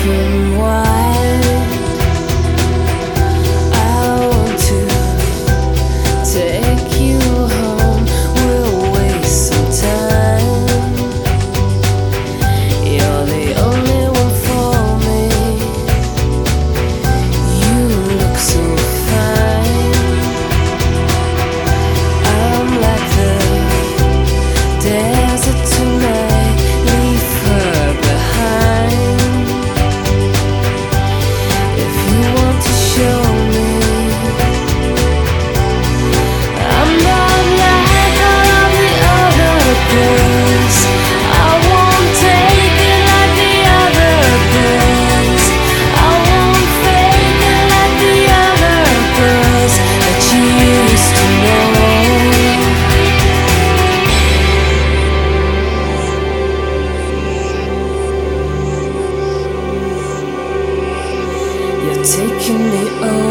open wide. I want to take you home. We'll waste some time. You're the only one for me. You look so fine. I'm like the desert tonight. Leave her behind. If you want to show me, I'm not like all of the other girls. I won't take it like the other girls. I won't fake it like the other girls that you used to know. You're taking me over.